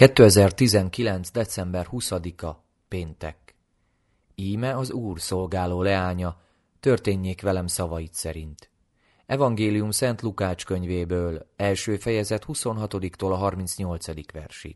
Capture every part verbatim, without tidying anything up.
kétezer-tizenkilenc. december huszadika. Péntek. Íme az Úr szolgáló leánya, történjék velem szavait szerint. Evangélium Szent Lukács könyvéből, első fejezet huszonhatodiktól a harmincnyolcadik versig.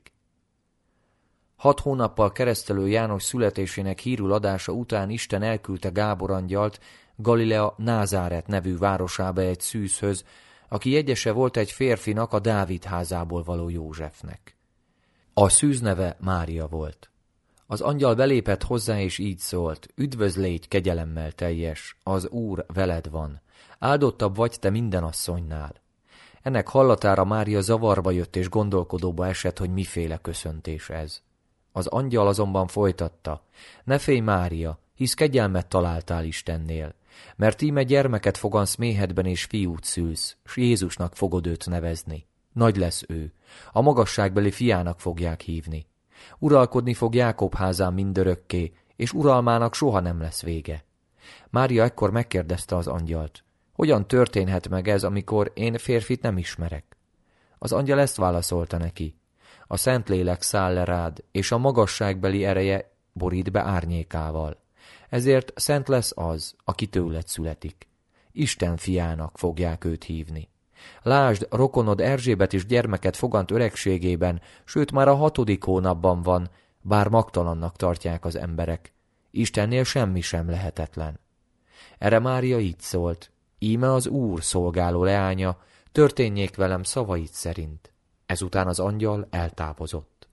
Hat hónappal keresztelő János születésének hírül adása után Isten elküldte Gábor angyalt Galilea Názáret nevű városába egy szűzhöz, aki jegyese volt egy férfinak, a Dávid házából való Józsefnek. A szűz neve Mária volt. Az angyal belépett hozzá, és így szólt: üdvözlégy, kegyelemmel teljes, az Úr veled van, áldottabb vagy te minden asszonynál. Ennek hallatára Mária zavarba jött, és gondolkodóba esett, hogy miféle köszöntés ez. Az angyal azonban folytatta: ne félj, Mária, hisz kegyelmet találtál Istennél, mert íme gyermeket fogansz méhedben, és fiút szülsz, s Jézusnak fogod őt nevezni. Nagy lesz ő, a magasságbeli fiának fogják hívni. Uralkodni fog Jákob házán mindörökké, és uralmának soha nem lesz vége. Mária ekkor megkérdezte az angyalt: hogyan történhet meg ez, amikor én férfit nem ismerek? Az angyal ezt válaszolta neki: a Szentlélek száll le rád, és a magasságbeli ereje borít be árnyékával. Ezért szent lesz az, aki tőled születik. Isten fiának fogják őt hívni. Lásd, rokonod Erzsébet is gyermeket fogant öregségében, sőt már a hatodik hónapban van, bár magtalannak tartják az emberek. Istennél semmi sem lehetetlen. Erre Mária így szólt: íme az Úr szolgáló leánya, történjék velem szavait szerint. Ezután az angyal eltávozott.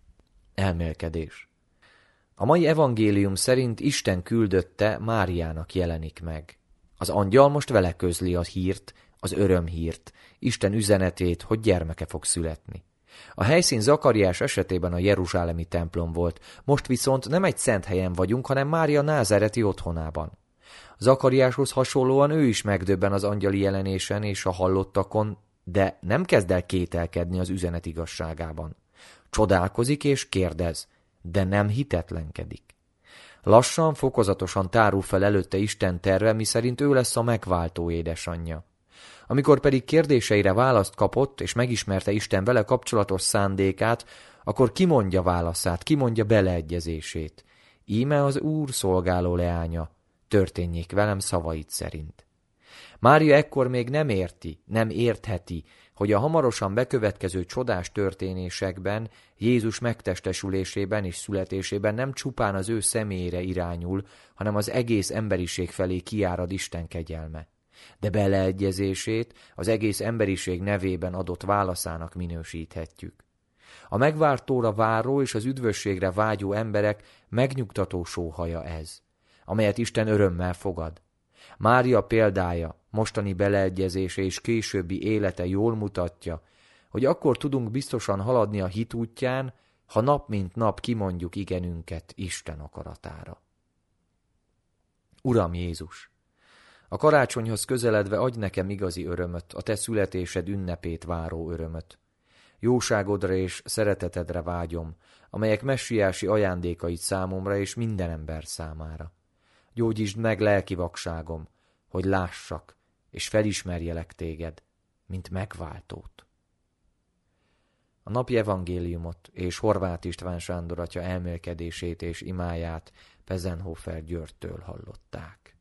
Elmélkedés. A mai evangélium szerint Isten küldötte Máriának jelenik meg. Az angyal most vele közli a hírt, az örömhírt, Isten üzenetét, hogy gyermeke fog születni. A helyszín Zakariás esetében a jeruzsálemi templom volt, most viszont nem egy szent helyen vagyunk, hanem Mária názáreti otthonában. Zakariáshoz hasonlóan ő is megdöbben az angyali jelenésen és a hallottakon, de nem kezd el kételkedni az üzenet igazságában. Csodálkozik és kérdez, de nem hitetlenkedik. Lassan, fokozatosan tárul fel előtte Isten terve, miszerint ő lesz a megváltó édesanyja. Amikor pedig kérdéseire választ kapott, és megismerte Isten vele kapcsolatos szándékát, akkor kimondja válaszát, kimondja beleegyezését. Íme az Úr szolgáló leánya, történjék velem szavait szerint. Mária ekkor még nem érti, nem értheti, hogy a hamarosan bekövetkező csodás történésekben, Jézus megtestesülésében és születésében nem csupán az ő személyére irányul, hanem az egész emberiség felé kiárad Isten kegyelme. De beleegyezését az egész emberiség nevében adott válaszának minősíthetjük. A megváltóra váró és az üdvösségre vágyó emberek megnyugtató sóhaja ez, amelyet Isten örömmel fogad. Mária példája, mostani beleegyezése és későbbi élete jól mutatja, hogy akkor tudunk biztosan haladni a hit útján, ha nap mint nap kimondjuk igenünket Isten akaratára. Uram Jézus! A karácsonyhoz közeledve adj nekem igazi örömöt, a te születésed ünnepét váró örömöt. Jóságodra és szeretetedre vágyom, amelyek messiási ajándékait számomra és minden ember számára. Gyógyítsd meg lelki vakságom, hogy lássak és felismerjelek téged, mint megváltót. A napi evangéliumot és Horváth István Sándor atya elmélkedését és imáját Pezenhofer Györgytől hallották.